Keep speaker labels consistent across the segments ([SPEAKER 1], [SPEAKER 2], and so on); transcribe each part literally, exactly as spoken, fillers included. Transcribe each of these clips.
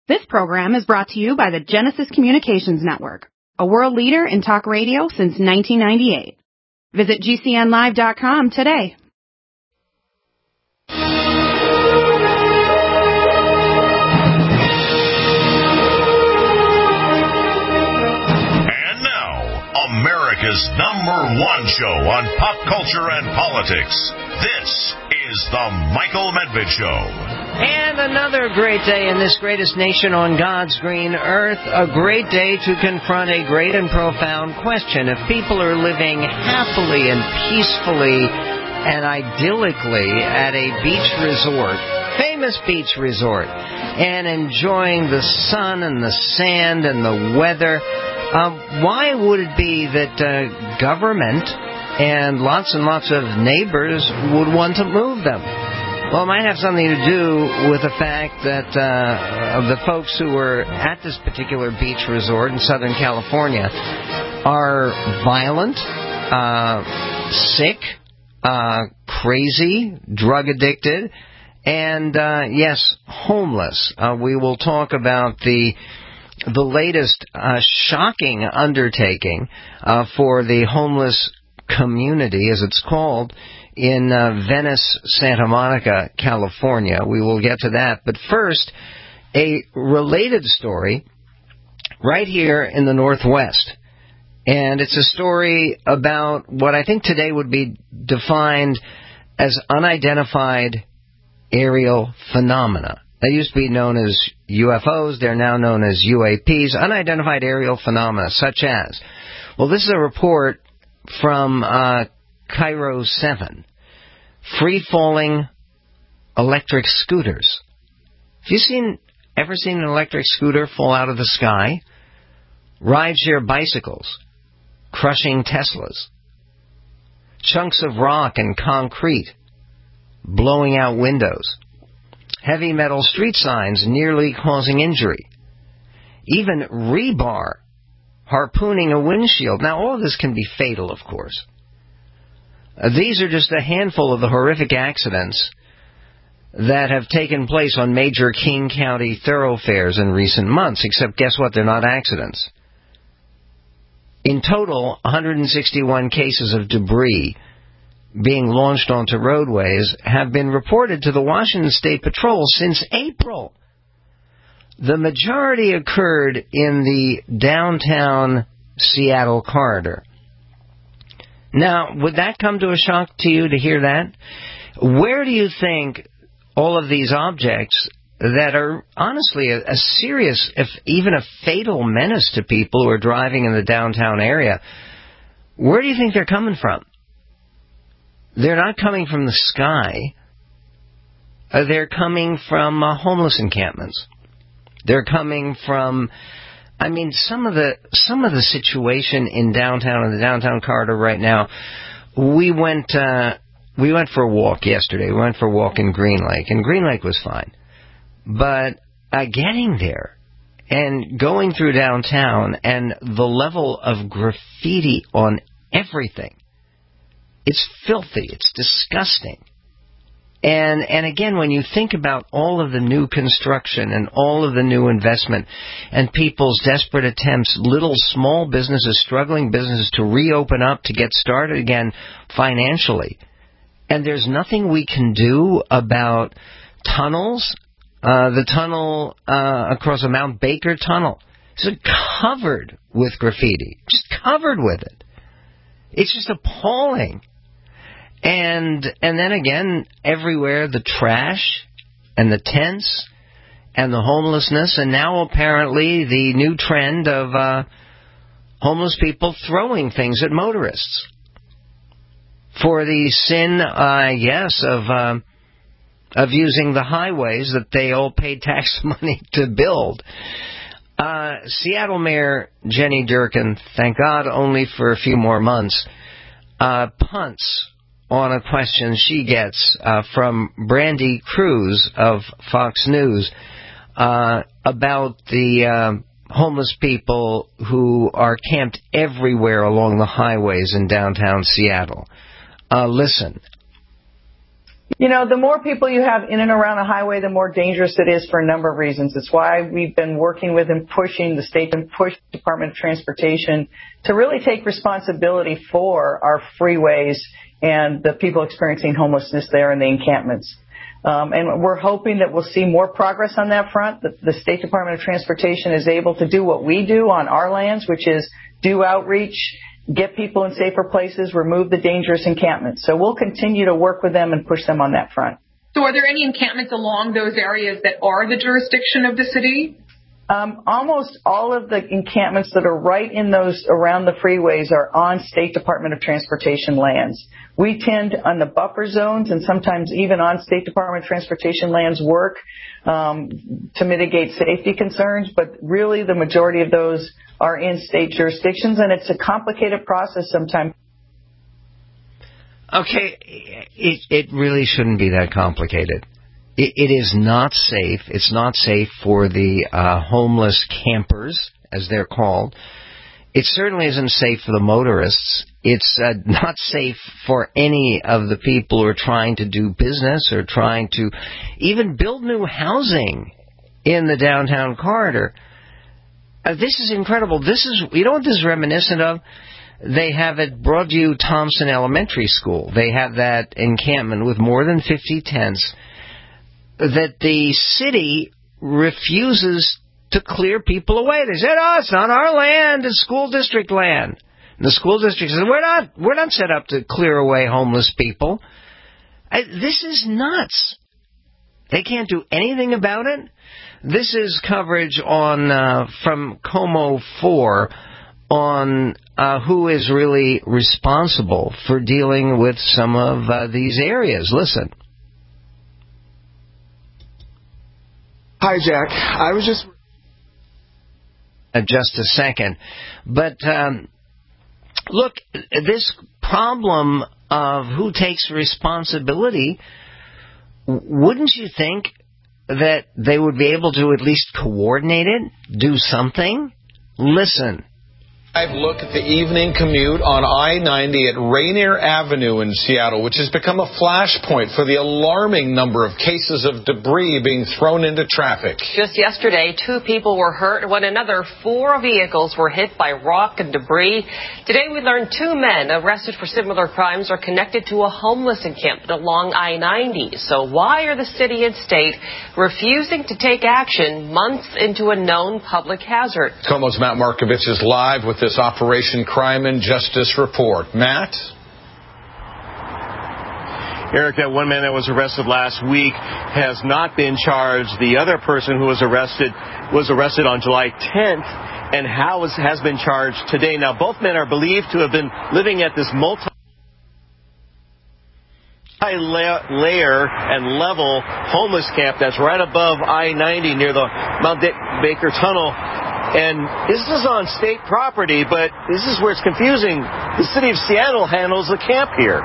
[SPEAKER 1] This program is brought to you by the Genesis Communications Network, a world leader in talk radio since nineteen ninety-eight. Visit G C N live dot com today.
[SPEAKER 2] And now, America's number one show on pop culture and politics. This is The Michael Medved Show.
[SPEAKER 3] And another great day in this greatest nation on God's green earth. A great day to confront a great and profound question. If people are living happily and peacefully and idyllically at a beach resort, famous beach resort, and enjoying the sun and the sand and the weather, um, why would it be that uh, government and lots and lots of neighbors would want to move them? Well, it might have something to do with the fact that uh, of the folks who were at this particular beach resort in Southern California are violent, uh, sick, uh, crazy, drug addicted, and, uh, yes, homeless. Uh, we will talk about the the latest uh, shocking undertaking uh, for the homeless community, as it's called, in uh, Venice, Santa Monica, California. We will get to that. But first, a related story right here in the Northwest. And it's a story about what I think today would be defined as unidentified aerial phenomena. They used to be known as U F Os. They're now known as U A Ps, unidentified aerial phenomena, such as, well, this is a report from uh, Cairo seven, free-falling electric scooters. Have you seen ever seen an electric scooter fall out of the sky? Rideshare bicycles, crushing Teslas. Chunks of rock and concrete, blowing out windows. Heavy metal street signs nearly causing injury. Even rebar harpooning a windshield. Now, all of this can be fatal, of course. Uh, these are just a handful of the horrific accidents that have taken place on major King County thoroughfares in recent months, except guess what? They're not accidents. In total, one hundred sixty-one cases of debris being launched onto roadways have been reported to the Washington State Patrol since April. The majority occurred in the downtown Seattle corridor. Now, would that come to a shock to you to hear that? Where do you think all of these objects that are honestly a, a serious, if even a fatal menace to people who are driving in the downtown area, where do you think they're coming from? They're not coming from the sky. Uh, they're coming from uh, homeless encampments. They're coming from, I mean, some of the some of the situation in downtown, in the downtown corridor right now. We went uh, we went for a walk yesterday. We went for a walk in Green Lake, and Green Lake was fine. But uh, getting there and going through downtown and the level of graffiti on everything, it's filthy. It's disgusting. And and again, when you think about all of the new construction and all of the new investment and people's desperate attempts, little small businesses, struggling businesses to reopen up, to get started again financially, and there's nothing we can do about tunnels, uh, the tunnel uh, across the Mount Baker Tunnel, it's covered with graffiti, just covered with it. It's just appalling. And and then again, everywhere, the trash and the tents and the homelessness, and now apparently the new trend of uh, homeless people throwing things at motorists for the sin, uh, yes, of uh, of using the highways that they all paid tax money to build. Uh, Seattle Mayor Jenny Durkan, thank God only for a few more months, uh, punts on a question she gets uh, from Brandy Cruz of Fox News uh, about the uh, homeless people who are camped everywhere along the highways in downtown Seattle. Uh, listen.
[SPEAKER 4] You know, the more people you have in and around a highway, the more dangerous it is for a number of reasons. It's why we've been working with and pushing the state and push Department of Transportation to really take responsibility for our freeways and the people experiencing homelessness there in the encampments. Um, and we're hoping that we'll see more progress on that front, that the State Department of Transportation is able to do what we do on our lands, which is do outreach, get people in safer places, remove the dangerous encampments. So we'll continue to work with them and push them on that front.
[SPEAKER 5] So are there any encampments along those areas that are the jurisdiction of the city?
[SPEAKER 4] Um, almost all of the encampments that are right in those around the freeways are on State Department of Transportation lands. We tend on the buffer zones and sometimes even on State Department of Transportation lands work um, to mitigate safety concerns, but really the majority of those are in state jurisdictions, and it's a complicated process sometimes.
[SPEAKER 3] Okay, it, it really shouldn't be that complicated. It, it is not safe. It's not safe for the uh, homeless campers, as they're called. It certainly isn't safe for the motorists. It's uh, not safe for any of the people who are trying to do business or trying to even build new housing in the downtown corridor. Uh, this is incredible. This is, you know what this is reminiscent of? They have at Broadview Thompson Elementary School. They have that encampment with more than fifty tents that the city refuses to clear people away. They said, oh, it's not our land, it's school district land. And the school district says, we're not, we're not set up to clear away homeless people. I, this is nuts. They can't do anything about it. This is coverage on uh, from Como four on uh, who is really responsible for dealing with some of uh, these areas. Listen.
[SPEAKER 6] Hi, Jack. I was just...
[SPEAKER 3] Uh, just a second. But, um, look, this problem of who takes responsibility, wouldn't you think that they would be able to at least coordinate it, do something? Listen.
[SPEAKER 6] I've looked at the evening commute on I ninety at Rainier Avenue in Seattle, which has become a flashpoint for the alarming number of cases of debris being thrown into traffic.
[SPEAKER 7] Just yesterday, two people were hurt when another four vehicles were hit by rock and debris. Today, we learned two men arrested for similar crimes are connected to a homeless encampment along I ninety. So why are the city and state refusing to take action months into a known public hazard?
[SPEAKER 6] Como's Matt Markovich is live with this Operation Crime and Justice report. Matt?
[SPEAKER 8] Eric, that one man that was arrested last week has not been charged. The other person who was arrested was arrested on July tenth and has, has been charged today. Now, both men are believed to have been living at this multi layer and level homeless camp that's right above I ninety near the Mount Baker Tunnel. And this is on state property, but this is where it's confusing. The city of Seattle handles the camp here.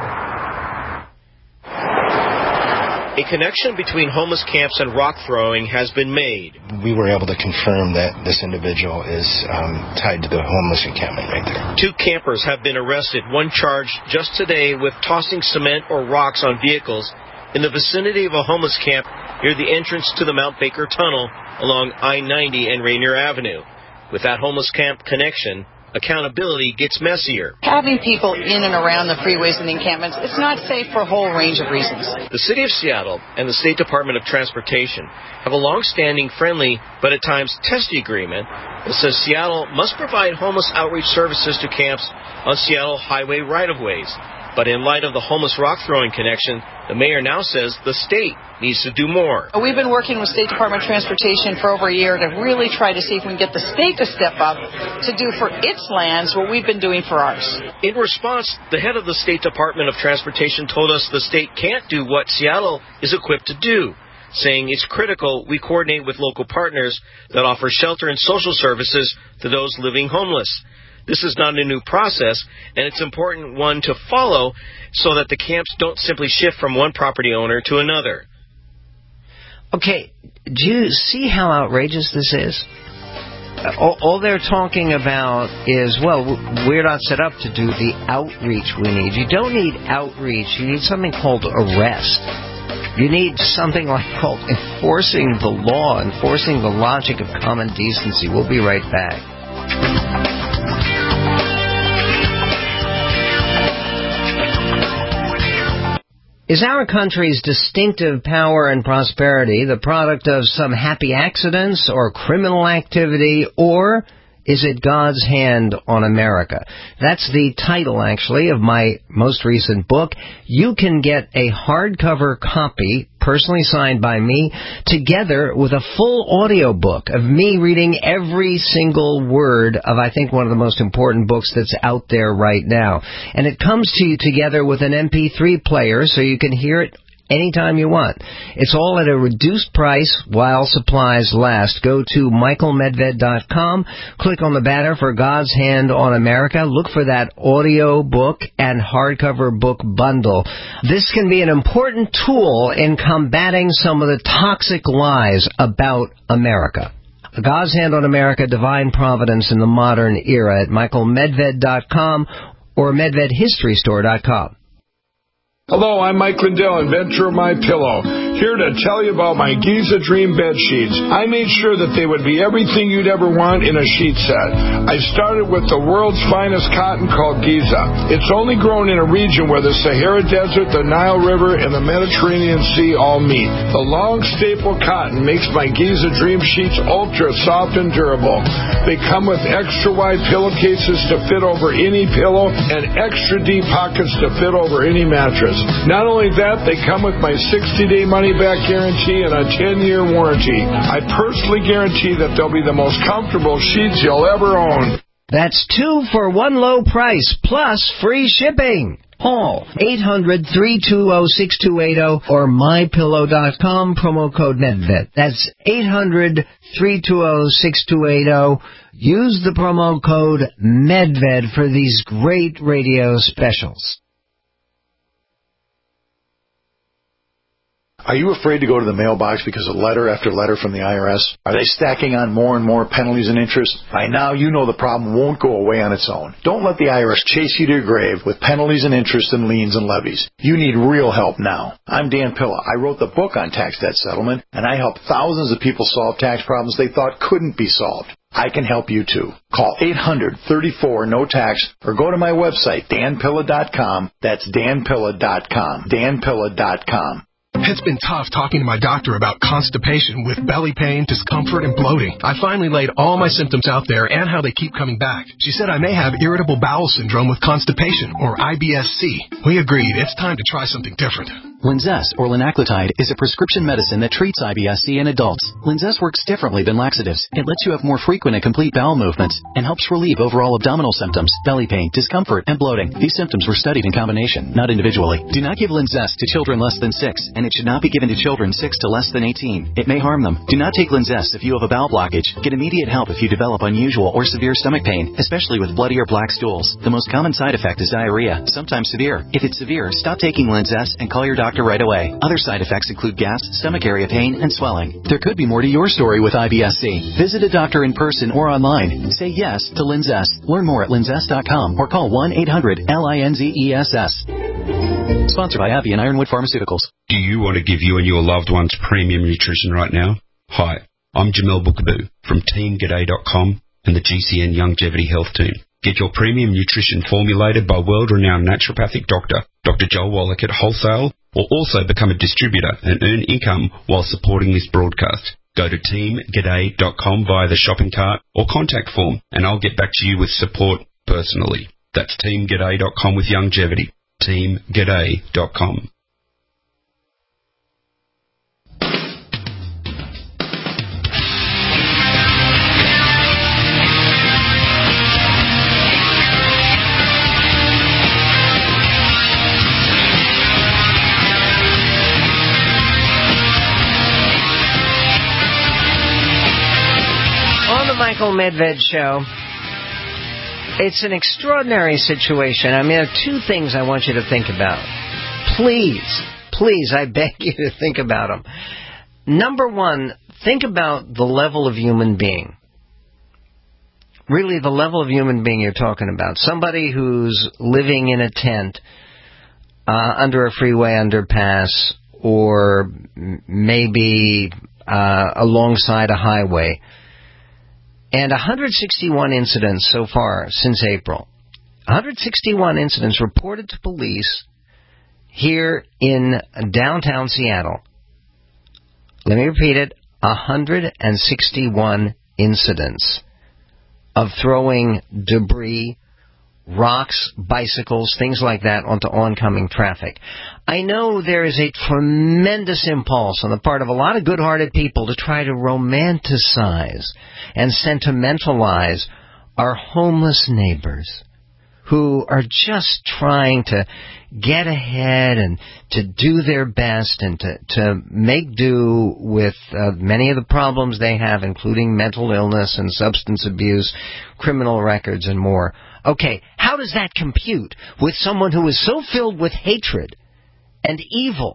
[SPEAKER 9] A connection between homeless camps and rock throwing has been made.
[SPEAKER 10] We were able to confirm that this individual is um, tied to the homeless encampment right there.
[SPEAKER 9] Two campers have been arrested, one charged just today with tossing cement or rocks on vehicles in the vicinity of a homeless camp near the entrance to the Mount Baker Tunnel along I ninety and Rainier Avenue. With that homeless camp connection, accountability gets messier.
[SPEAKER 11] Having people in and around the freeways and the encampments, it's not safe for a whole range of reasons.
[SPEAKER 9] The City of Seattle and the State Department of Transportation have a long-standing, friendly, but at times testy agreement that says Seattle must provide homeless outreach services to camps on Seattle highway right-of-ways. But in light of the homeless rock-throwing connection, the mayor now says the state needs to do more.
[SPEAKER 11] We've been working with State Department of Transportation for over a year to really try to see if we can get the state to step up to do for its lands what we've been doing for ours.
[SPEAKER 9] In response, the head of the State Department of Transportation told us the state can't do what Seattle is equipped to do, saying it's critical we coordinate with local partners that offer shelter and social services to those living homeless. This is not a new process, and it's an important one to follow so that the camps don't simply shift from one property owner to another.
[SPEAKER 3] Okay, do you see how outrageous this is? All, all they're talking about is, well, we're not set up to do the outreach we need. You don't need outreach. You need something called arrest. You need something like called enforcing the law, enforcing the logic of common decency. We'll be right back. Is our country's distinctive power and prosperity the product of some happy accidents or criminal activity, or is it God's hand on America? That's the title, actually, of my most recent book. You can get a hardcover copy, personally signed by me, together with a full audio book of me reading every single word of, I think, one of the most important books that's out there right now. And it comes to you together with an M P three player, so you can hear it anytime you want. It's all at a reduced price while supplies last. Go to michael medved dot com, click on the banner for God's Hand on America, look for that audio book and hardcover book bundle. This can be an important tool in combating some of the toxic lies about America. God's Hand on America, Divine Providence in the Modern Era at michael medved dot com or medved history store dot com.
[SPEAKER 12] Hello, I'm Mike Lindell, inventor of MyPillow, here to tell you about my Giza Dream bed sheets. I made sure that they would be everything you'd ever want in a sheet set. I started with the world's finest cotton called Giza. It's only grown in a region where the Sahara Desert, the Nile River, and the Mediterranean Sea all meet. The long staple cotton makes my Giza Dream sheets ultra soft and durable. They come with extra wide pillowcases to fit over any pillow and extra deep pockets to fit over any mattress. Not only that, they come with my sixty-day money-back guarantee and a ten-year warranty. I personally guarantee that they'll be the most comfortable sheets you'll ever own.
[SPEAKER 3] That's two for one low price, plus free shipping. Call eight hundred, three two zero, six two eight zero or my pillow dot com, promo code Medved. That's eight hundred, three two zero, six two eight zero. Use the promo code Medved for these great radio specials.
[SPEAKER 13] Are you afraid to go to the mailbox because of letter after letter from the I R S? Are they stacking on more and more penalties and interest? By now, you know the problem won't go away on its own. Don't let the I R S chase you to your grave with penalties and interest and liens and levies. You need real help now. I'm Dan Pilla. I wrote the book on tax debt settlement, and I helped thousands of people solve tax problems they thought couldn't be solved. I can help you too. Call eight hundred, thirty-four, no tax or go to my website, dan pilla dot com. That's dan pilla dot com. dan pilla dot com.
[SPEAKER 14] It's been tough talking to my doctor about constipation with belly pain, discomfort, and bloating. I finally laid all my symptoms out there and how they keep coming back. She said I may have irritable bowel syndrome with constipation, or I B S C. We agreed it's time to try something different.
[SPEAKER 15] Linzess, or linaclotide, is a prescription medicine that treats I B S C in adults. Linzess works differently than laxatives. It lets you have more frequent and complete bowel movements and helps relieve overall abdominal symptoms, belly pain, discomfort, and bloating. These symptoms were studied in combination, not individually. Do not give Linzess to children less than six, and it should not be given to children six to less than eighteen. It may harm them. Do not take Linzess if you have a bowel blockage. Get immediate help if you develop unusual or severe stomach pain, especially with bloody or black stools. The most common side effect is diarrhea, sometimes severe. If it's severe, stop taking Linzess and call your doctor right away. Other side effects include gas, stomach area pain, and swelling. There could be more to your story with I B S C. Visit a doctor in person or online. Say yes to Linzess. Learn more at linzess dot com or call one eight hundred L I N Z E S S. Sponsored by Abbey and Ironwood Pharmaceuticals.
[SPEAKER 16] Do you want to give you and your loved ones premium nutrition right now? Hi, I'm Jamel Bookaboo from team g'day dot com and the G C N Longevity Health Team. Get your premium nutrition formulated by world-renowned naturopathic doctor, Doctor Joel Wallach at wholesale, or also become a distributor and earn income while supporting this broadcast. Go to team g'day dot com via the shopping cart or contact form, and I'll get back to you with support personally. That's team g'day dot com with longevity. team g'day dot com.
[SPEAKER 3] Michael Medved Show. It's an extraordinary situation. I mean, there are two things I want you to think about. Please, please, I beg you to think about them. Number one, think about the level of human being. Really, the level of human being you're talking about. Somebody who's living in a tent uh, under a freeway underpass or maybe uh, alongside a highway. And one hundred sixty-one incidents so far since April. one hundred sixty-one incidents reported to police here in downtown Seattle. Let me repeat it. one hundred sixty-one incidents of throwing debris, rocks, bicycles, things like that onto oncoming traffic. I know there is a tremendous impulse on the part of a lot of good-hearted people to try to romanticize and sentimentalize our homeless neighbors who are just trying to get ahead and to do their best and to, to make do with uh, many of the problems they have, including mental illness and substance abuse, criminal records, and more. Okay, how does that compute with someone who is so filled with hatred and evil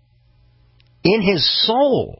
[SPEAKER 3] in his soul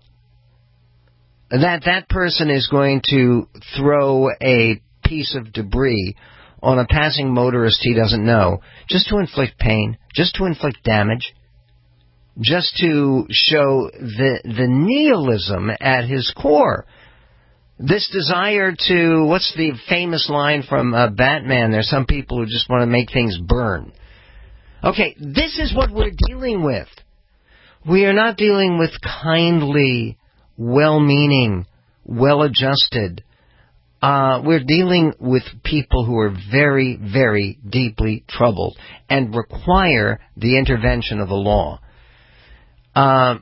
[SPEAKER 3] that that person is going to throw a piece of debris on a passing motorist he doesn't know, just to inflict pain, just to inflict damage, just to show the the nihilism at his core. This desire to, what's the famous line from uh, Batman? There's some people who just want to make things burn. Okay, this is what we're dealing with. We are not dealing with kindly, well-meaning, well-adjusted. Uh, we're dealing with people who are very, very deeply troubled and require the intervention of the law. Uh,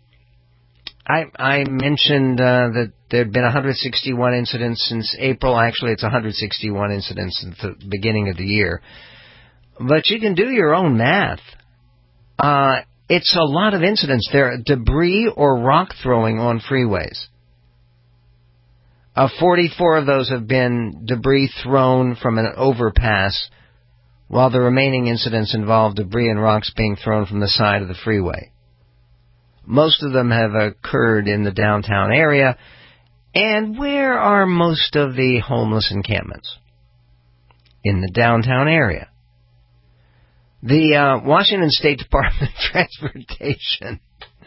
[SPEAKER 3] I, I mentioned uh, that there had been one hundred sixty-one incidents since April. Actually, it's one hundred sixty-one incidents since the beginning of the year. But you can do your own math. Uh, it's a lot of incidents. There are debris or rock throwing on freeways. Uh, forty-four of those have been debris thrown from an overpass, while the remaining incidents involve debris and rocks being thrown from the side of the freeway. Most of them have occurred in the downtown area. And where are most of the homeless encampments? In the downtown area. The uh, Washington State Department of Transportation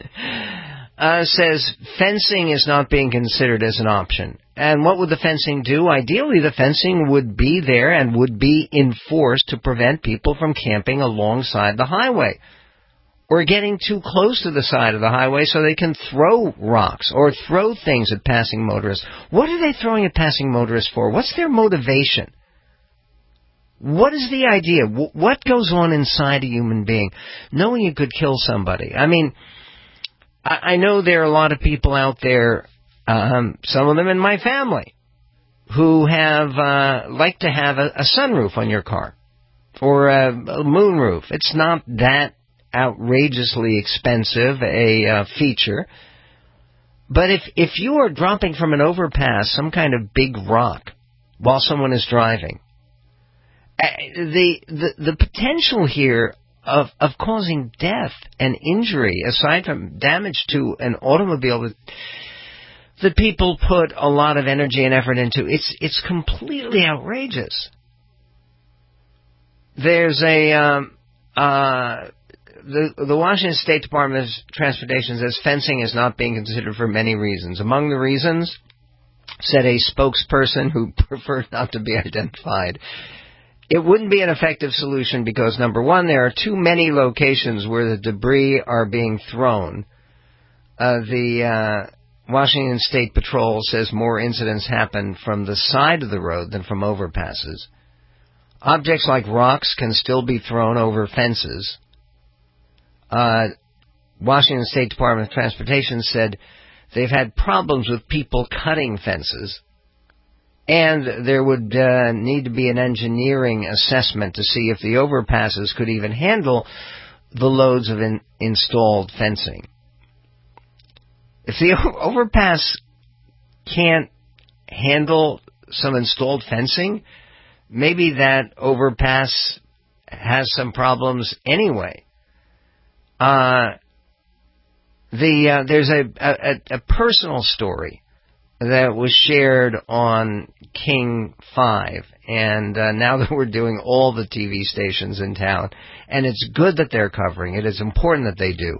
[SPEAKER 3] uh, says fencing is not being considered as an option. And what would the fencing do? Ideally, the fencing would be there and would be enforced to prevent people from camping alongside the highway or getting too close to the side of the highway so they can throw rocks or throw things at passing motorists. What are they throwing at passing motorists for? What's their motivation? What is the idea? What goes on inside a human being knowing you could kill somebody? I mean, I know there are a lot of people out there, um, some of them in my family, who have uh, like to have a, a sunroof on your car or a, a moonroof. It's not that outrageously expensive a uh, feature. But if if you are dropping from an overpass some kind of big rock while someone is driving, uh, the, the the potential here of of causing death and injury, aside from damage to an automobile that that people put a lot of energy and effort into, it's it's completely outrageous. There's a um, uh, The, the Washington State Department of Transportation says fencing is not being considered for many reasons. Among the reasons, said a spokesperson who preferred not to be identified, it wouldn't be an effective solution because, number one, there are too many locations where the debris are being thrown. Uh, the uh, Washington State Patrol says more incidents happen from the side of the road than from overpasses. Objects like rocks can still be thrown over fences. Uh, Washington State Department of Transportation said they've had problems with people cutting fences, and there would uh, need to be an engineering assessment to see if the overpasses could even handle the loads of in- installed fencing. If the overpass can't handle some installed fencing, maybe that overpass has some problems anyway. Uh, the uh, there's a, a a personal story that was shared on King five, and uh, now that we're doing all the T V stations in town, and it's good that they're covering it. It's important that they do.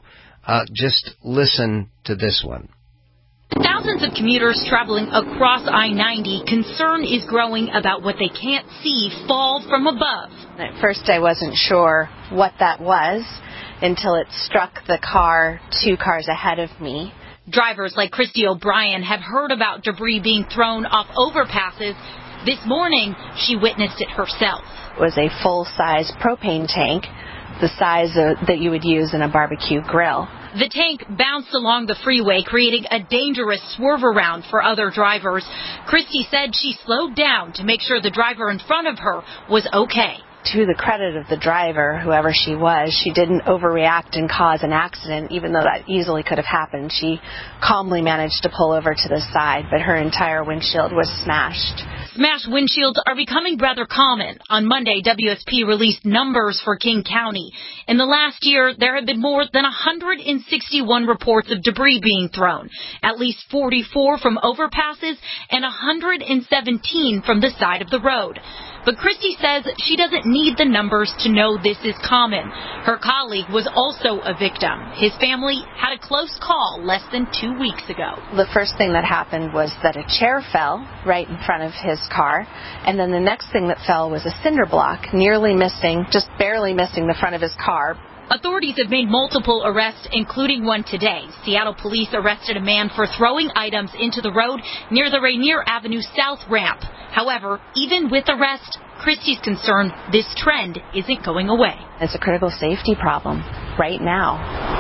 [SPEAKER 3] Uh, just listen to this one.
[SPEAKER 17] Thousands of commuters traveling across I ninety, concern is growing about what they can't see fall from above.
[SPEAKER 18] At first I wasn't sure what that was until it struck the car two cars ahead of me.
[SPEAKER 17] Drivers like Christy O'Brien have heard about debris being thrown off overpasses. This morning, she witnessed it herself.
[SPEAKER 18] It was a full-size propane tank, the size of, that you would use in a barbecue grill.
[SPEAKER 17] The tank bounced along the freeway, creating a dangerous swerve around for other drivers. Christy said she slowed down to make sure the driver in front of her was okay.
[SPEAKER 18] To the credit of the driver, whoever she was, she didn't overreact and cause an accident, even though that easily could have happened. She calmly managed to pull over to the side, but her entire windshield was smashed.
[SPEAKER 17] Smashed windshields are becoming rather common. On Monday, W S P released numbers for King County. In the last year, there have been more than one hundred sixty-one reports of debris being thrown, at least forty-four from overpasses and one hundred seventeen from the side of the road. But Christy says she doesn't need the numbers to know this is common. Her colleague was also a victim. His family had a close call less than two weeks ago.
[SPEAKER 18] The first thing that happened was that a chair fell right in front of his car, and then the next thing that fell was a cinder block, nearly missing, just barely missing the front of his car.
[SPEAKER 17] Authorities have made multiple arrests, including one today. Seattle police arrested a man for throwing items into the road near the Rainier Avenue South ramp. However, even with arrest, Christy's concerned this trend isn't going away.
[SPEAKER 18] It's a critical safety problem right now.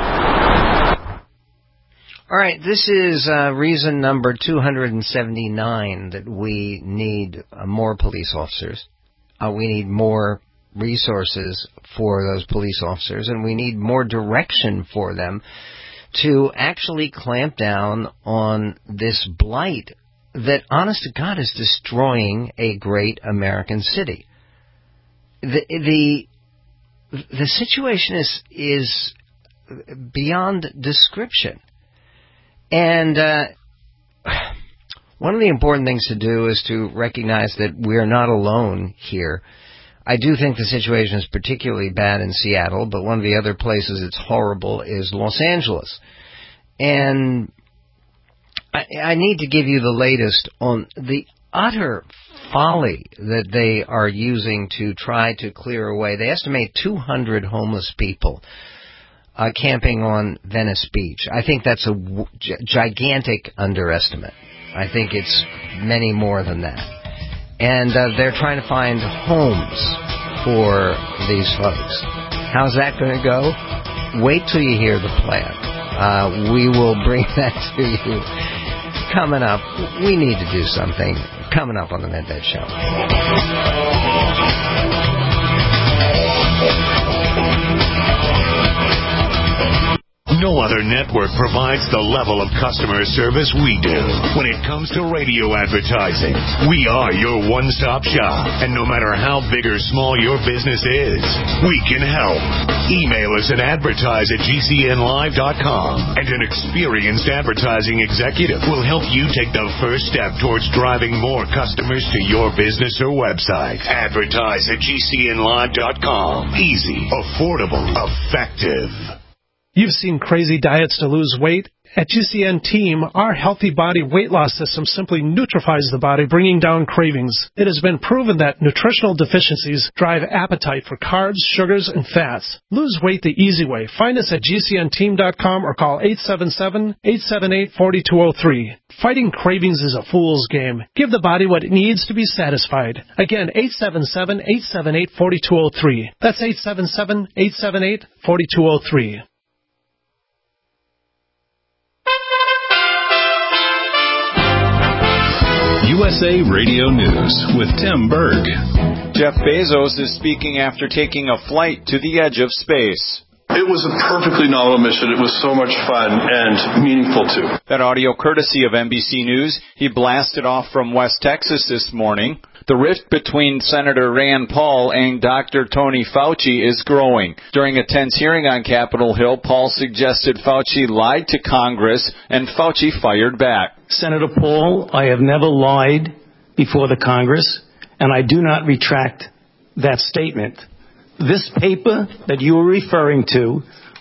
[SPEAKER 3] All right, this is uh, reason number two hundred seventy-nine that we need uh, more police officers. Uh, we need more resources for those police officers, and we need more direction for them to actually clamp down on this blight that, honest to God, is destroying a great American city. The the the situation is is beyond description, and uh, one of the important things to do is to recognize that we're not alone here. I do think the situation is particularly bad in Seattle, but one of the other places it's horrible is Los Angeles. And I, I need to give you the latest on the utter folly that they are using to try to clear away. They estimate two hundred homeless people uh, camping on Venice Beach. I think that's a w- g- gigantic underestimate. I think it's many more than that. And uh, they're trying to find homes for these folks. How's that going to go? Wait till you hear the plan. Uh, we will bring that to you coming up. We need to do something coming up on the Medved Show.
[SPEAKER 2] No other network provides the level of customer service we do. When it comes to radio advertising, we are your one-stop shop. And no matter how big or small your business is, we can help. Email us at advertise at G C N live dot com, and an experienced advertising executive will help you take the first step towards driving more customers to your business or website. Advertise at G C N live dot com. Easy, affordable, effective.
[SPEAKER 19] You've seen crazy diets to lose weight. At G C N Team, our Healthy Body Weight Loss System simply neutralizes the body, bringing down cravings. It has been proven that nutritional deficiencies drive appetite for carbs, sugars, and fats. Lose weight the easy way. Find us at G C N team dot com or call eight seven seven, eight seven eight, four two zero three. Fighting cravings is a fool's game. Give the body what it needs to be satisfied. Again, eight seven seven, eight seven eight, four two zero three. That's eight seven seven, eight seven eight, four two zero three.
[SPEAKER 20] U S A Radio News with Tim Berg.
[SPEAKER 21] Jeff Bezos is speaking after taking a flight to the edge of space.
[SPEAKER 22] It was a perfectly novel mission. It was so much fun and meaningful, too.
[SPEAKER 21] That audio courtesy of N B C News. He blasted off from West Texas this morning. The rift between Senator Rand Paul and Doctor Tony Fauci is growing. During a tense hearing on Capitol Hill, Paul suggested Fauci lied to Congress, and Fauci fired back.
[SPEAKER 23] Senator Paul, I have never lied before the Congress, and I do not retract that statement. This paper that you are referring to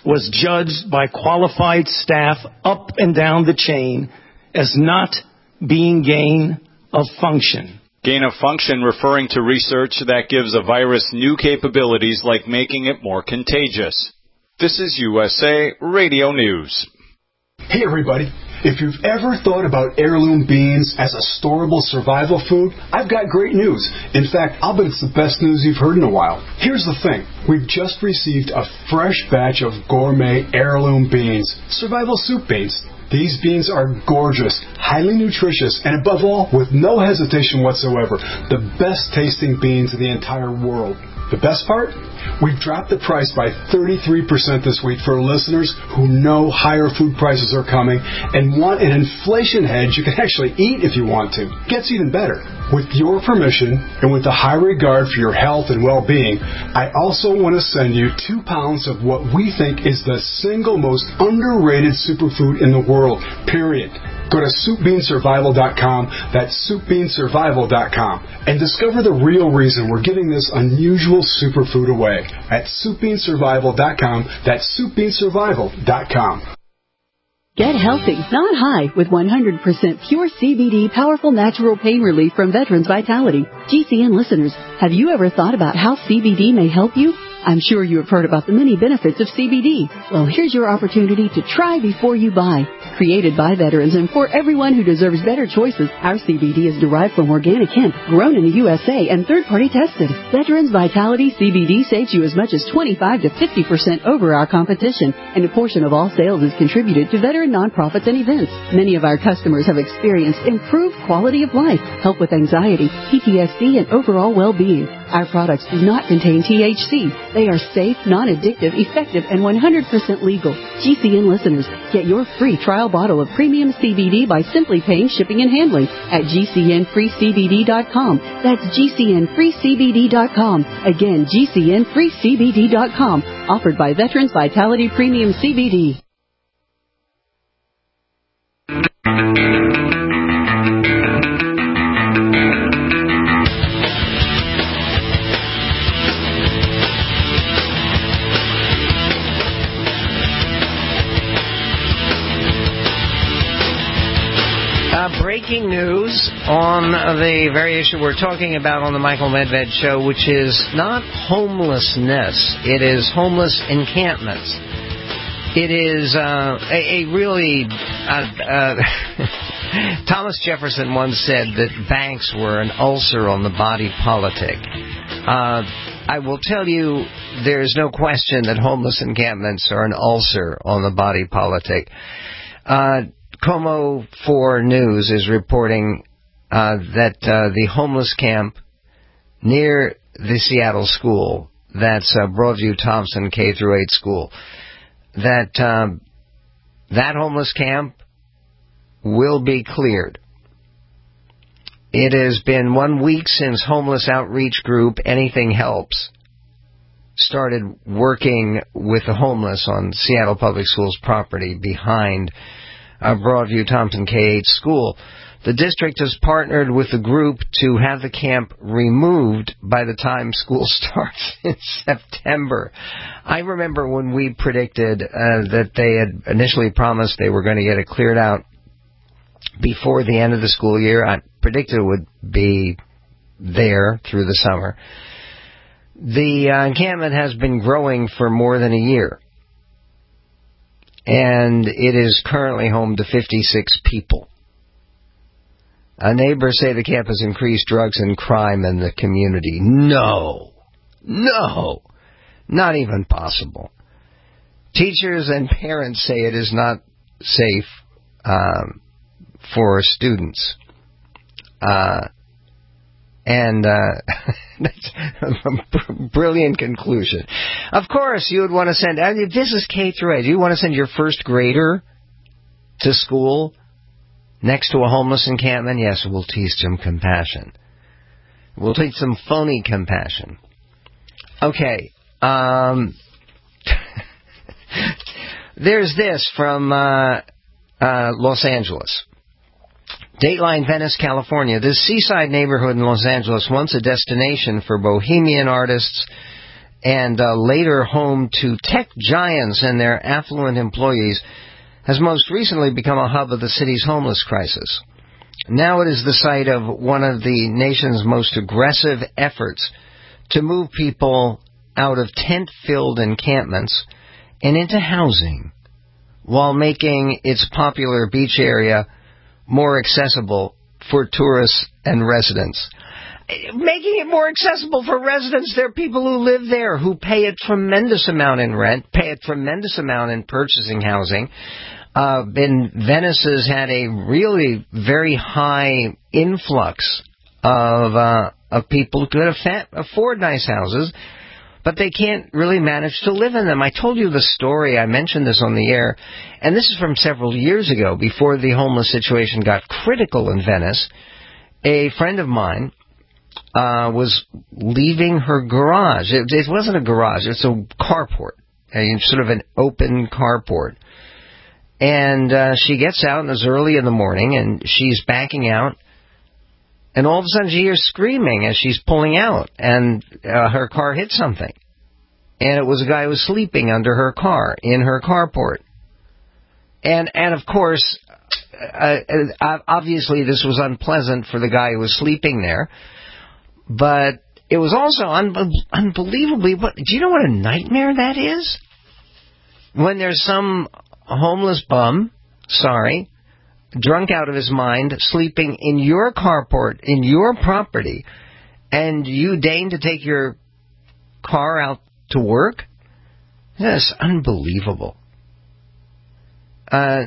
[SPEAKER 23] was judged by qualified staff up and down the chain as not being gain of function.
[SPEAKER 21] Gain of function referring to research that gives a virus new capabilities like making it more contagious. This is U S A Radio News.
[SPEAKER 1] Hey everybody. If you've ever thought about heirloom beans as a storable survival food, I've got great news. In fact, I'll bet it's the best news you've heard in a while. Here's the thing. We've just received a fresh batch of gourmet heirloom beans, survival soup beans. These beans are gorgeous, highly nutritious, and above all, with no hesitation whatsoever, the best tasting beans in the entire world. The best part? We've dropped the price by thirty-three percent this week for listeners who know higher food prices are coming and want an inflation hedge you can actually eat if you want to. Gets even better. With your permission and with the high regard for your health and well-being, I also want to send you two pounds of what we think is the single most underrated superfood in the world, period. Go to soup bean survival dot com, that's soup bean survival dot com, and discover the real reason we're giving this unusual superfood away at soup bean survival dot com, that's soup bean survival dot com.
[SPEAKER 4] Get healthy, not high, with one hundred percent pure C B D powerful natural pain relief from Veterans Vitality. G C N listeners, have you ever thought about how C B D may help you? I'm sure you have heard about the many benefits of C B D. Well, here's your opportunity to try before you buy. Created by veterans and for everyone who deserves better choices, our C B D is derived from organic hemp, grown in the U S A, and third-party tested. Veterans Vitality C B D saves you as much as twenty-five to fifty percent over our competition, and a portion of all sales is contributed to veteran nonprofits and events. Many of our customers have experienced improved quality of life, help with anxiety, P T S D, and overall well-being. Our products do not contain T H C. They are safe, non-addictive, effective, and one hundred percent legal. G C N listeners, get your free trial bottle of premium C B D by simply paying shipping and handling at G C N free C B D dot com. That's G C N free C B D dot com. Again, G C N free C B D dot com. Offered by Veterans Vitality Premium C B D.
[SPEAKER 3] Breaking news on the very issue we're talking about on the Michael Medved Show, which is not homelessness. It is homeless encampments. It is uh, a, a really... Uh, uh, Thomas Jefferson once said that banks were an ulcer on the body politic. Uh, I will tell you, there's no question that homeless encampments are an ulcer on the body politic. Uh, Como four News is reporting uh, that uh, the homeless camp near the Seattle school, that's uh, Broadview Thompson K through eight school, that um, that homeless camp will be cleared. It has been one week since homeless outreach group Anything Helps started working with the homeless on Seattle Public Schools property behind Uh, Broadview Thompson K eight school. The district has partnered with the group to have the camp removed by the time school starts in September. I remember when we predicted uh, that they had initially promised they were going to get it cleared out before the end of the school year. I predicted it would be there through the summer. The uh, encampment has been growing for more than a year, and it is currently home to fifty-six people. Uh, neighbors say the camp has increased drugs and crime in the community. No. No. Not even possible. Teachers and parents say it is not safe um, for students. Uh, and uh, that's a brilliant conclusion. Of course, you would want to send, I mean, this is K through eight. You want to send your first grader to school next to a homeless encampment? Yes, we'll teach them compassion. We'll teach them phony compassion. Okay. Um, there's this from uh, uh, Los Angeles. Dateline Venice, California. This seaside neighborhood in Los Angeles, once a destination for bohemian artists and uh, later home to tech giants and their affluent employees, has most recently become a hub of the city's homeless crisis. Now it is the site of one of the nation's most aggressive efforts to move people out of tent-filled encampments and into housing, while making its popular beach area more accessible for tourists and residents. Making it more accessible for residents, there are people who live there who pay a tremendous amount in rent, pay a tremendous amount in purchasing housing. Uh, and Venice has had a really very high influx of uh, of people who could afford, afford nice houses, but they can't really manage to live in them. I told you the story, I mentioned this on the air, and this is from several years ago, before the homeless situation got critical in Venice. A friend of mine uh, was leaving her garage. It, it wasn't a garage, it's a carport, a, sort of an open carport. And uh, she gets out, and it's early in the morning, and she's backing out. And all of a sudden she hears screaming as she's pulling out, and uh, her car hit something. And it was a guy who was sleeping under her car, in her carport. And, and of course, uh, uh, obviously this was unpleasant for the guy who was sleeping there. But it was also un- unbelievably, what, do you know what a nightmare that is? When there's some homeless bum, sorry, drunk out of his mind, sleeping in your carport, in your property, and you deign to take your car out to work? That's unbelievable. Uh,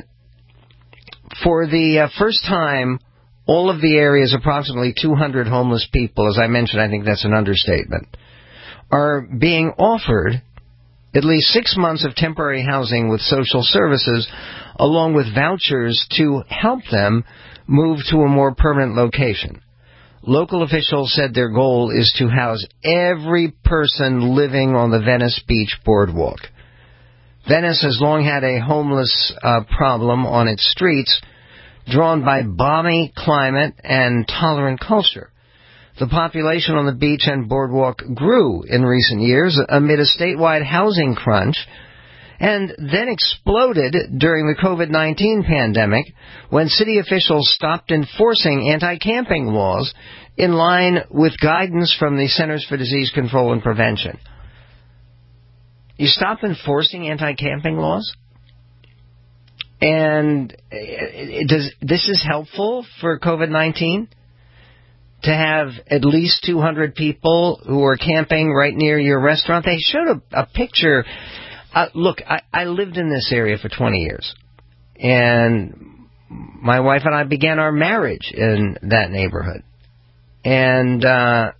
[SPEAKER 3] for the uh, first time, all of the area's approximately two hundred homeless people, as I mentioned, I think that's an understatement, are being offered at least six months of temporary housing with social services, along with vouchers to help them move to a more permanent location. Local officials said their goal is to house every person living on the Venice Beach boardwalk. Venice has long had a homeless uh, problem on its streets, drawn by balmy climate and tolerant culture. The population on the beach and boardwalk grew in recent years amid a statewide housing crunch, and then exploded during the COVID nineteen pandemic when city officials stopped enforcing anti-camping laws in line with guidance from the Centers for Disease Control and Prevention. You stop enforcing anti-camping laws? And does this is helpful for COVID nineteen? To have at least two hundred people who are camping right near your restaurant? They showed a, a picture. Uh, look, I, I lived in this area for twenty years. And my wife and I began our marriage in that neighborhood. And, uh,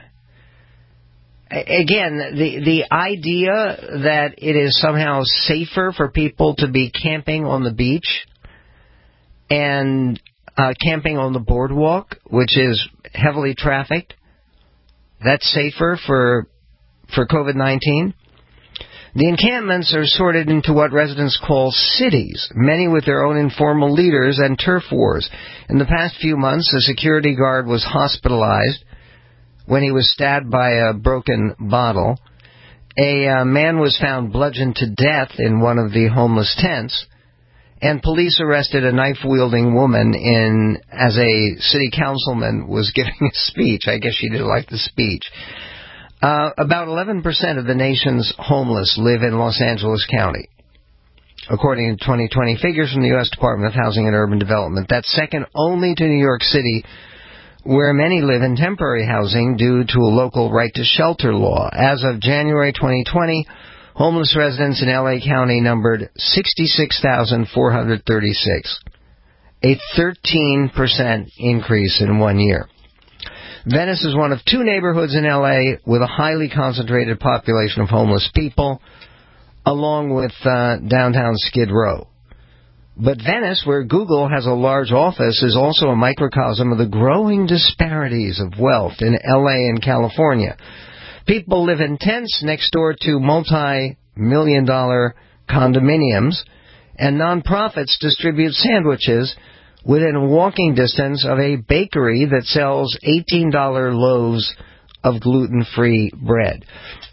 [SPEAKER 3] again, the, the idea that it is somehow safer for people to be camping on the beach and uh, camping on the boardwalk, which is heavily trafficked, that's safer for for COVID nineteen. The encampments are sorted into what residents call cities, many with their own informal leaders and turf wars. In the past few months, a security guard was hospitalized when he was stabbed by a broken bottle. A uh, man was found bludgeoned to death in one of the homeless tents. And police arrested a knife-wielding woman in as a city councilman was giving a speech. I guess she didn't like the speech. Uh, about eleven percent of the nation's homeless live in Los Angeles County, according to twenty twenty figures from the U S Department of Housing and Urban Development. That's second only to New York City, where many live in temporary housing due to a local right-to-shelter law. As of January twenty twenty, homeless residents in L A County numbered sixty-six thousand four hundred thirty-six, a thirteen percent increase in one year. Venice is one of two neighborhoods in L A with a highly concentrated population of homeless people, along with uh, downtown Skid Row. But Venice, where Google has a large office, is also a microcosm of the growing disparities of wealth in L A and California. People live in tents next door to multi-million dollar condominiums, and nonprofits distribute sandwiches within walking distance of a bakery that sells eighteen dollar loaves of gluten-free bread.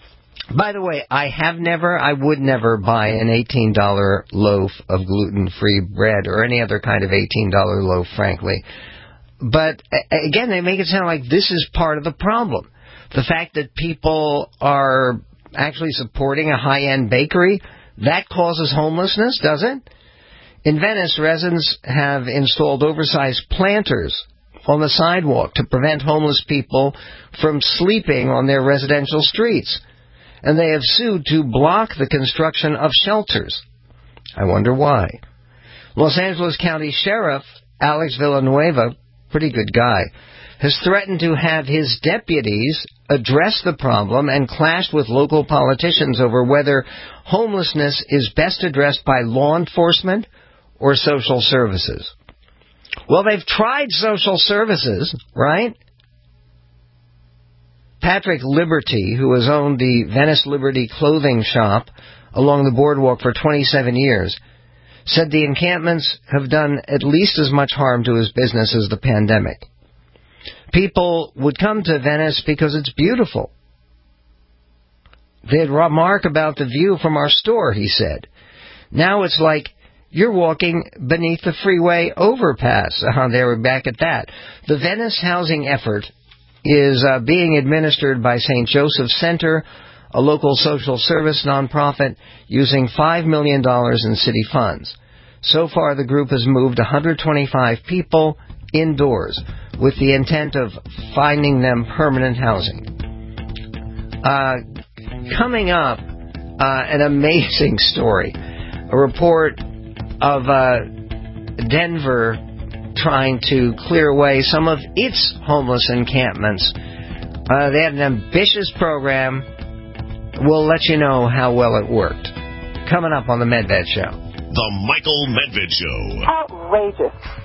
[SPEAKER 3] By the way, I have never, I would never buy an eighteen dollar loaf of gluten-free bread or any other kind of eighteen dollar loaf, frankly. But, again, they make it sound like this is part of the problem. The fact that people are actually supporting a high-end bakery, that causes homelessness, does it? In Venice, residents have installed oversized planters on the sidewalk to prevent homeless people from sleeping on their residential streets. And they have sued to block the construction of shelters. I wonder why. Los Angeles County Sheriff Alex Villanueva, pretty good guy, has threatened to have his deputies address the problem and clashed with local politicians over whether homelessness is best addressed by law enforcement or social services. Well, they've tried social services, right? Patrick Liberty, who has owned the Venice Liberty clothing shop along the boardwalk for twenty-seven years, said the encampments have done at least as much harm to his business as the pandemic. People would come to Venice because it's beautiful. They'd remark about the view from our store, he said. Now it's like you're walking beneath the freeway overpass. Uh, they were back at that. The Venice housing effort is uh, being administered by Saint Joseph's Center, a local social service nonprofit, using five million dollars in city funds. So far, the group has moved one hundred twenty-five people indoors with the intent of finding them permanent housing. Uh, coming up, uh, an amazing story. A report of uh, Denver trying to clear away some of its homeless encampments. Uh, they had an ambitious program. We'll let you know how well it worked. Coming up on the Medved Show.
[SPEAKER 2] The Michael Medved Show.
[SPEAKER 5] Outrageous.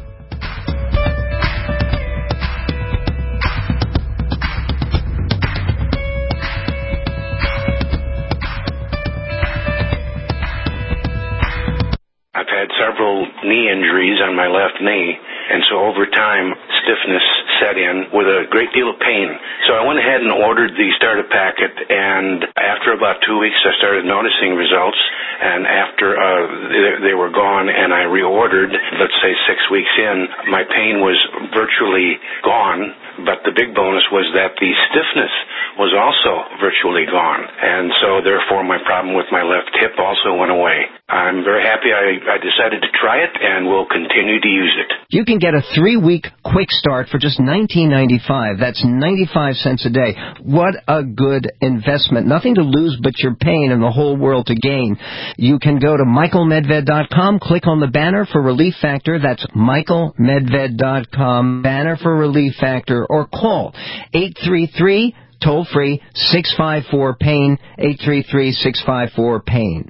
[SPEAKER 6] I've had several knee injuries on my left knee, and so over time, stiffness set in with a great deal of pain. So I went ahead and ordered the starter packet, and after about two weeks, I started noticing results, and after uh, they, they were gone and I reordered, let's say six weeks in, my pain was virtually gone, but the big bonus was that the stiffness was also virtually gone, and so therefore my problem with my left hip also went away. I'm very happy I, I decided to try it, and will continue to use it.
[SPEAKER 3] You can get a three-week quick start for just nineteen ninety-five. That's ninety-five cents a day. What a good investment. Nothing to lose but your pain and the whole world to gain. You can go to michael medved dot com, click on the banner for Relief Factor. That's michael medved dot com, banner for Relief Factor, or call eight three three, toll-free, six five four, pain, eight three three, six five four, pain.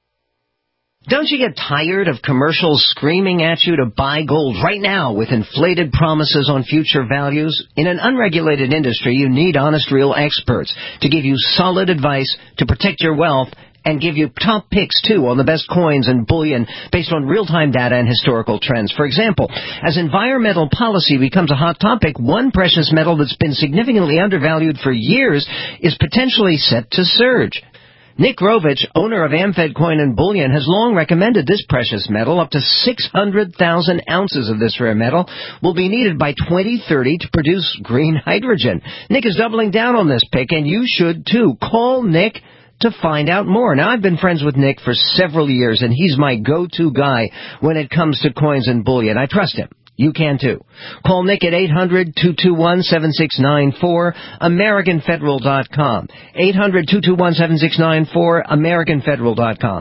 [SPEAKER 3] Don't you get tired of commercials screaming at you to buy gold right now with inflated promises on future values? In an unregulated industry, you need honest, real experts to give you solid advice to protect your wealth and give you top picks, too, on the best coins and bullion based on real-time data and historical trends. For example, as environmental policy becomes a hot topic, one precious metal that's been significantly undervalued for years is potentially set to surge. Nick Rovich, owner of AmFed Coin and Bullion, has long recommended this precious metal. Up to six hundred thousand ounces of this rare metal will be needed by twenty thirty to produce green hydrogen. Nick is doubling down on this pick, and you should too. Call Nick to find out more. Now, I've been friends with Nick for several years, and he's my go-to guy when it comes to coins and bullion. I trust him. You can too. Call Nick at eight hundred, two two one, seven six nine four, American Federal dot com. eight hundred, two two one, seven six nine four, American Federal dot com.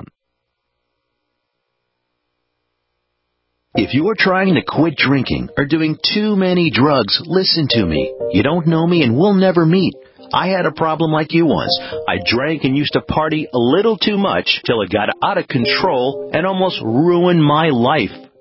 [SPEAKER 7] If you are trying to quit drinking or doing too many drugs, listen to me. You don't know me and we'll never meet. I had a problem like you once. I drank and used to party a little too much till it got out of control and almost ruined my life.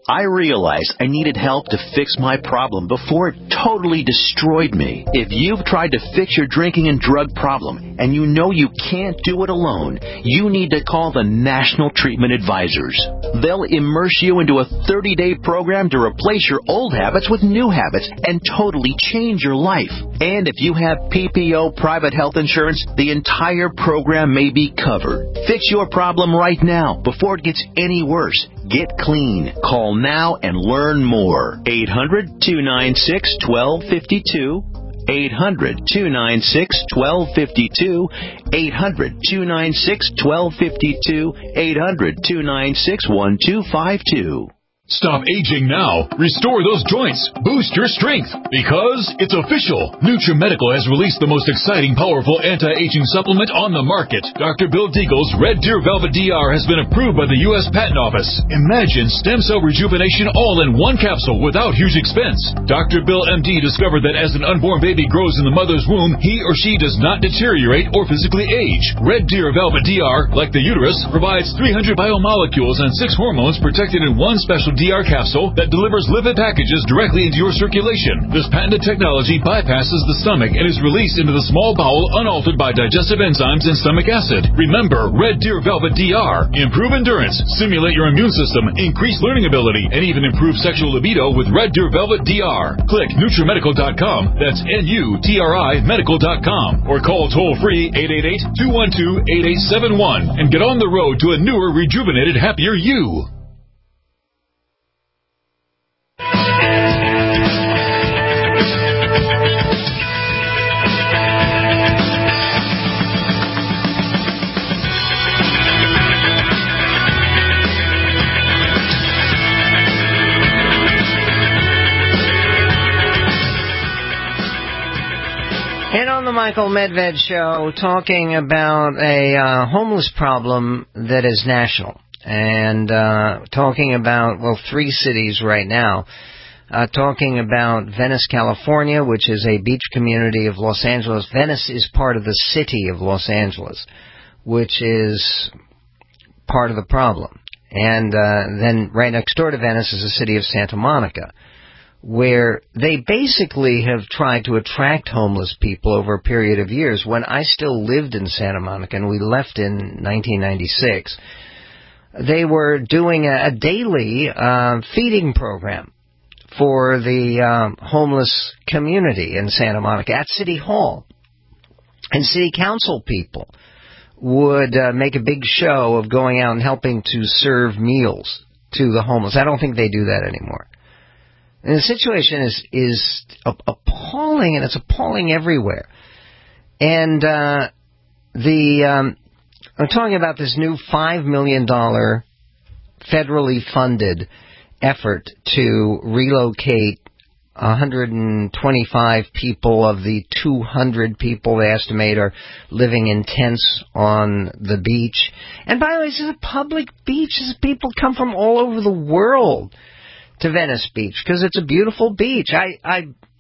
[SPEAKER 7] I realized I needed help to fix my problem before it totally destroyed me. If you've tried to fix your drinking and drug problem and you know you can't do it alone, you need to call the National Treatment Advisors. They'll immerse you into a thirty-day program to replace your old habits with new habits and totally change your life. And if you have P P O private health insurance, the entire program may be covered. Fix your problem right now before it gets any worse. Get clean. Call now and learn more. eight hundred, two nine six, one two five two. eight hundred, two nine six, one two five two. eight hundred, two nine six, one two five two. eight hundred, two nine six, one two five two.
[SPEAKER 5] Stop aging now. Restore those joints. Boost your strength. Because it's official. NutriMedical has released the most exciting, powerful anti-aging supplement on the market. Doctor Bill Deagle's Red Deer Velvet D R has been approved by the U S Patent Office. Imagine stem cell rejuvenation all in one capsule without huge expense. Doctor Bill M D discovered that as an unborn baby grows in the mother's womb, he or she does not deteriorate or physically age. Red Deer Velvet D R, like the uterus, provides three hundred biomolecules and six hormones protected in one special D R capsule that delivers lipid packages directly into your circulation. This patented technology bypasses the stomach and is released into the small bowel unaltered by digestive enzymes and stomach acid. Remember, Red Deer Velvet D R. Improve endurance, stimulate your immune system, increase learning ability, and even improve sexual libido with Red Deer Velvet D R. Click NutriMedical dot com. That's N U T R I medical dot com. Or call toll-free eight eight eight, two one two, eight eight seven one and get on the road to a newer, rejuvenated, happier you.
[SPEAKER 3] And on the Michael Medved Show, talking about a uh, homeless problem that is national. And uh, talking about, well, three cities right now. Uh, talking about Venice, California, which is a beach community of Los Angeles. Venice is part of the city of Los Angeles, which is part of the problem. And uh, then right next door to Venice is the city of Santa Monica, where they basically have tried to attract homeless people over a period of years. When I still lived in Santa Monica, and we left in nineteen ninety-six, they were doing a, a daily uh, feeding program for the um, homeless community in Santa Monica at City Hall. And city council people would uh, make a big show of going out and helping to serve meals to the homeless. I don't think they do that anymore. And the situation is is appalling, and it's appalling everywhere. And uh, the um, I'm talking about this new five million dollars federally funded effort to relocate one hundred twenty-five people of the two hundred people they estimate are living in tents on the beach. And by the way, this is a public beach. This is people come from all over the world to Venice Beach because it's a beautiful beach. I, I,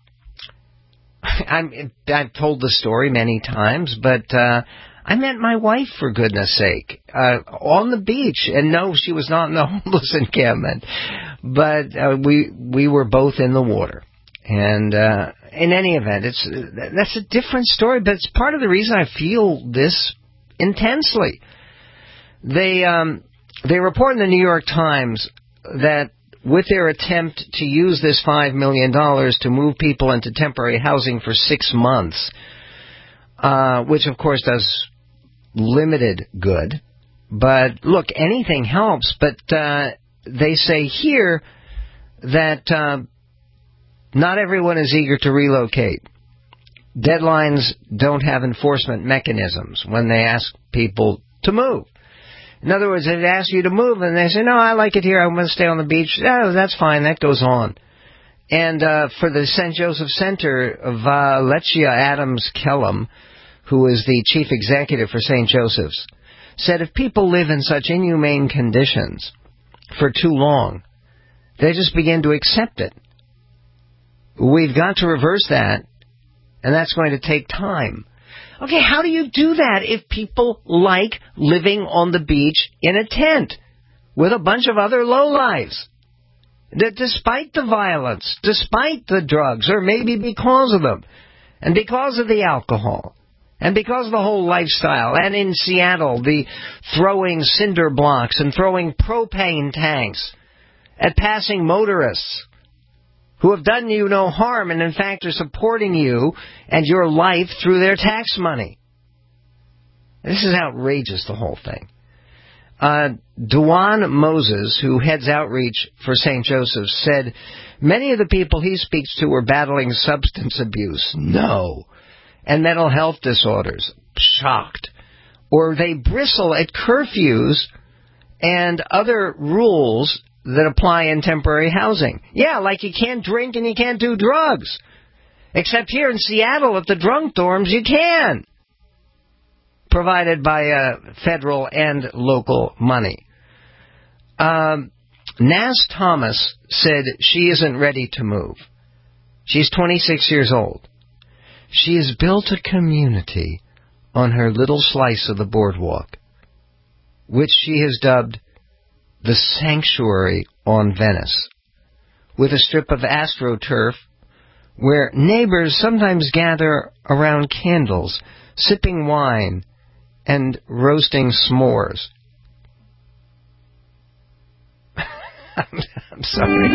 [SPEAKER 3] I'm, I've told the story many times, but uh, I met my wife, for goodness sake, uh, on the beach. And no, she was not in the homeless encampment, but uh, we we were both in the water. And uh, in any event, it's that's a different story, but it's part of the reason I feel this intensely. They um, they report in the New York Times that with their attempt to use this five million dollars to move people into temporary housing for six months, uh, which of course does limited good. But look, anything helps. But uh, they say here that uh, not everyone is eager to relocate. Deadlines don't have enforcement mechanisms when they ask people to move. In other words, they ask you to move, and they say, no, I like it here, I'm going to stay on the beach. Oh, that's fine, that goes on. And uh, for the Saint Joseph Center, Valencia Adams-Kellum, who is the chief executive for Saint Joseph's, said if people live in such inhumane conditions for too long, they just begin to accept it. We've got to reverse that, and that's going to take time. Okay, how do you do that if people like living on the beach in a tent with a bunch of other lowlives? that despite the violence, despite the drugs, or maybe because of them, and because of the alcohol, and because of the whole lifestyle, and in Seattle, the throwing cinder blocks and throwing propane tanks at passing motorists who have done you no harm and in fact are supporting you and your life through their tax money. This is outrageous, the whole thing. Uh, Dewan Moses, who heads outreach for Saint Joseph's, said many of the people he speaks to are battling substance abuse. No. And mental health disorders. Shocked. Or they bristle at curfews and other rules that apply in temporary housing. Yeah, like you can't drink and you can't do drugs. Except here in Seattle at the drunk dorms, you can. Provided by uh, federal and local money. Um, Nas Thomas said she isn't ready to move. She's twenty-six years old. She has built a community on her little slice of the boardwalk, which she has dubbed the Sanctuary on Venice, with a strip of AstroTurf where neighbors sometimes gather around candles, sipping wine and roasting s'mores. I'm, I'm sorry.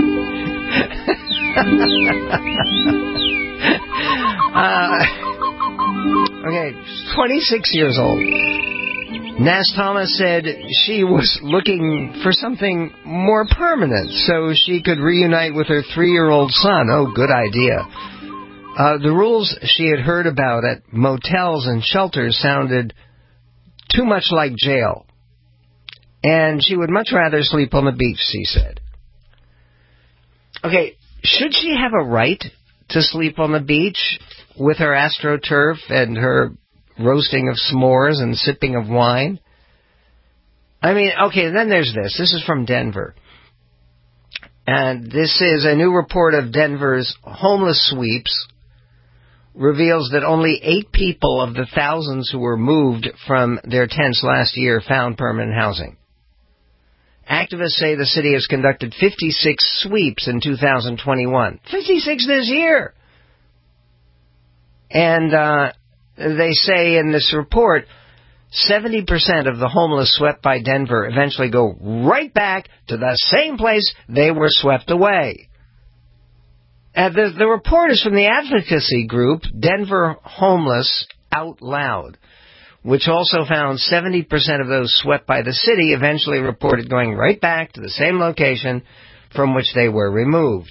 [SPEAKER 3] uh, okay, twenty-six years old. Nas Thomas said she was looking for something more permanent so she could reunite with her three-year-old son. Oh, good idea. Uh, the rules she had heard about at motels and shelters sounded too much like jail. And she would much rather sleep on the beach, she said. Okay, should she have a right to sleep on the beach with her AstroTurf and her roasting of s'mores and sipping of wine? I mean, okay, then there's this. This is from Denver. And this is a new report of Denver's homeless sweeps reveals that only eight people of the thousands who were moved from their tents last year found permanent housing. Activists say the city has conducted fifty-six sweeps in two thousand twenty-one. fifty-six this year! And uh, they say in this report, seventy percent of the homeless swept by Denver eventually go right back to the same place they were swept away. Uh, the, the report is from the advocacy group Denver Homeless Out Loud, which also found seventy percent of those swept by the city eventually reported going right back to the same location from which they were removed.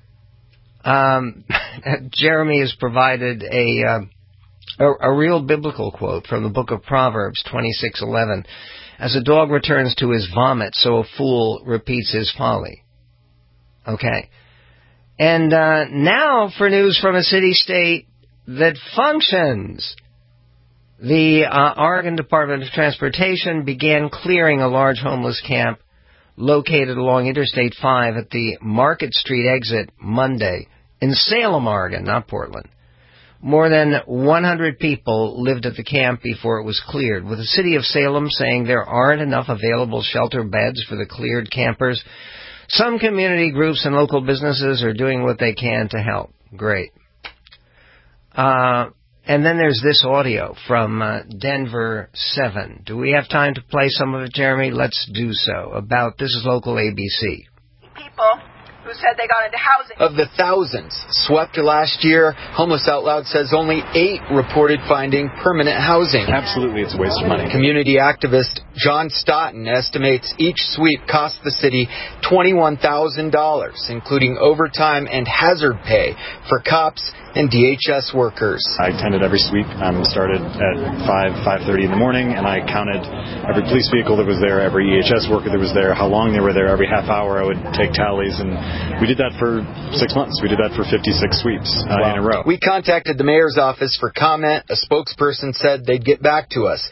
[SPEAKER 3] Um, Jeremy has provided a, uh, a a real biblical quote from the book of Proverbs twenty-six eleven. As a dog returns to his vomit, so a fool repeats his folly. Okay. And uh, now for news from a city-state that functions. The uh, Oregon Department of Transportation began clearing a large homeless camp located along Interstate five at the Market Street exit Monday in Salem, Oregon, not Portland. More than one hundred people lived at the camp before it was cleared, with the city of Salem saying there aren't enough available shelter beds for the cleared campers. Some community groups and local businesses are doing what they can to help. Great. Uh, and then there's this audio from uh, Denver seven. Do we have time to play some of it, Jeremy? Let's do so. About, this is local A B C.
[SPEAKER 8] People who said they got into housing.
[SPEAKER 10] Of the thousands swept last year, Homeless Out Loud says only eight reported finding permanent housing.
[SPEAKER 11] Absolutely, it's a waste of money.
[SPEAKER 10] Community activist John Stoughton estimates each sweep cost the city twenty-one thousand dollars, including overtime and hazard pay for cops and D H S workers.
[SPEAKER 11] I attended every sweep. Um, started at five, five thirty in the morning, and I counted every police vehicle that was there, every E H S worker that was there, how long they were there. Every half hour I would take tallies, and we did that for six months. We did that for fifty-six sweeps uh, wow. in a row.
[SPEAKER 10] We contacted the mayor's office for comment. A spokesperson said they'd get back to us.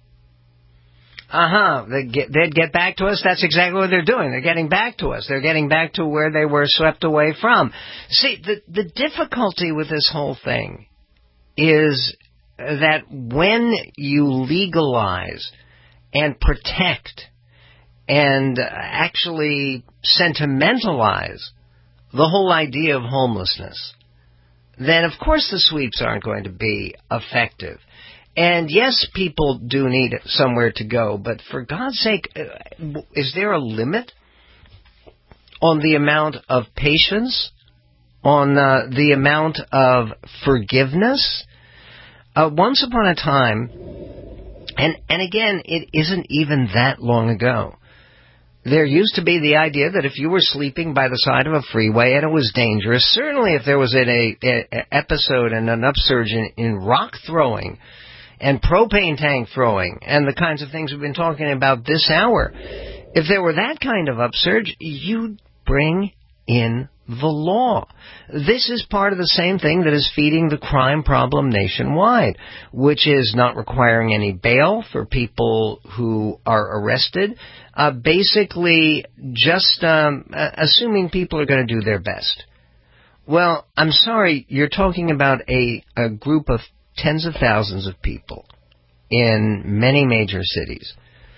[SPEAKER 3] Uh-huh. They'd get, they'd get back to us. That's exactly what they're doing. They're getting back to us. They're getting back to where they were swept away from. See, the, the difficulty with this whole thing is that when you legalize and protect and actually sentimentalize the whole idea of homelessness, then of course the sweeps aren't going to be effective. And yes, people do need somewhere to go, but for God's sake, is there a limit on the amount of patience, on uh, the amount of forgiveness? Uh, once upon a time, and, and again, it isn't even that long ago, there used to be the idea that if you were sleeping by the side of a freeway and it was dangerous, certainly if there was an a, a, episode and an upsurge in, in rock throwing and propane tank throwing and the kinds of things we've been talking about this hour, if there were that kind of upsurge, you'd bring in the law. This is part of the same thing that is feeding the crime problem nationwide, which is not requiring any bail for people who are arrested, uh, basically just um, uh, assuming people are going to do their best. Well, I'm sorry, you're talking about a, a group of tens of thousands of people in many major cities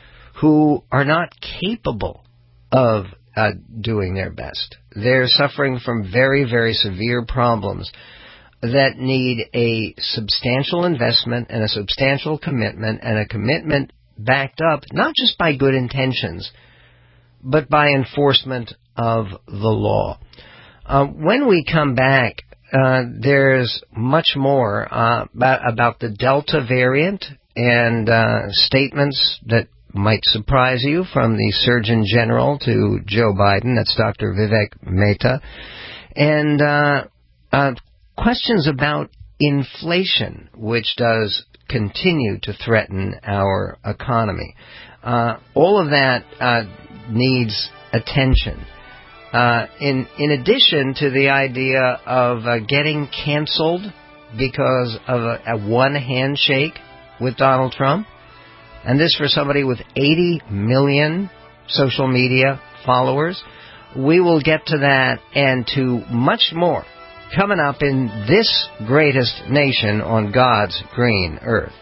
[SPEAKER 3] who are not capable of uh, doing their best. They're suffering from very, very severe problems that need a substantial investment and a substantial commitment, and a commitment backed up not just by good intentions, but by enforcement of the law. Uh, when we come back, uh, there's much more uh, about, about the Delta variant and uh, statements that might surprise you from the Surgeon General to Joe Biden. That's Doctor Vivek Mehta. And uh, uh, questions about inflation, which does continue to threaten our economy. Uh, all of that uh, needs attention. Uh, in in addition to the idea of uh, getting canceled because of a, a one handshake with Donald Trump, and this for somebody with eighty million social media followers. We will get to that and to much more coming up in this greatest nation on God's green earth.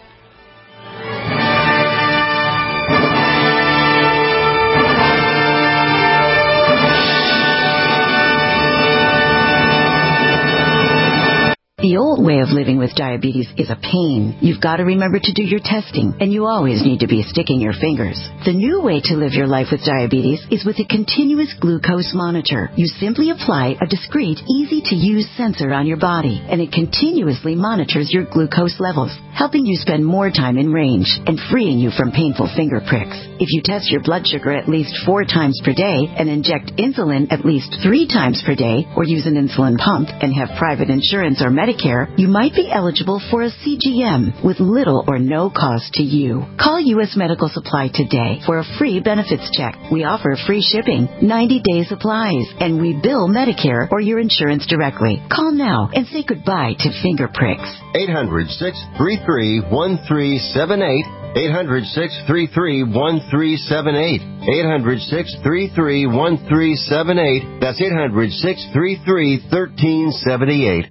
[SPEAKER 9] The old way of living with diabetes is a pain. You've got to remember to do your testing, and you always need to be sticking your fingers. The new way to live your life with diabetes is with a continuous glucose monitor. You simply apply a discreet, easy-to-use sensor on your body, and it continuously monitors your glucose levels, helping you spend more time in range and freeing you from painful finger pricks. If you test your blood sugar at least four times per day and inject insulin at least three times per day, or use an insulin pump and have private insurance or Medicare, you might be eligible for a C G M with little or no cost to you. Call U S Medical Supply today for a free benefits check. We offer free shipping, ninety day supplies, and we bill Medicare or your insurance directly. Call now and say goodbye to finger pricks.
[SPEAKER 12] eight hundred, six three three, one three seven eight. eight hundred, six three three, one three seven eight. eight hundred, six three three, one three seven eight. That's eight hundred, six three three, one three seven eight.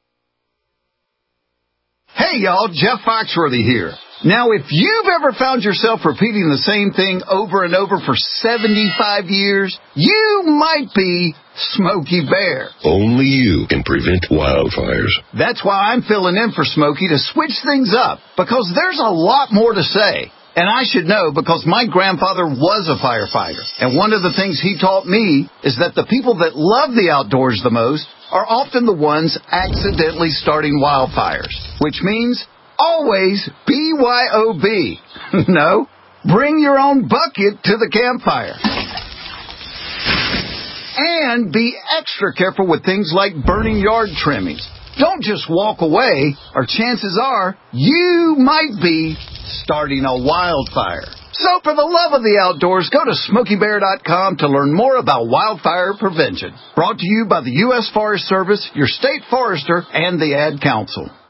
[SPEAKER 13] Hey y'all, Jeff Foxworthy here. Now if you've ever found yourself repeating the same thing over and over for seventy-five years, you might be Smokey Bear.
[SPEAKER 24] Only you can prevent wildfires.
[SPEAKER 13] That's why I'm filling in for Smokey to switch things up, because there's a lot more to say. And I should know because my grandfather was a firefighter. And one of the things he taught me is that the people that love the outdoors the most are often the ones accidentally starting wildfires. Which means always B Y O B. No, bring your own bucket to the campfire. And be extra careful with things like burning yard trimmings. Don't just walk away, or chances are you might be starting a wildfire. So for the love of the outdoors, go to Smokey Bear dot com to learn more about wildfire prevention. Brought to you by the U S Forest Service, your state forester, and the Ad Council.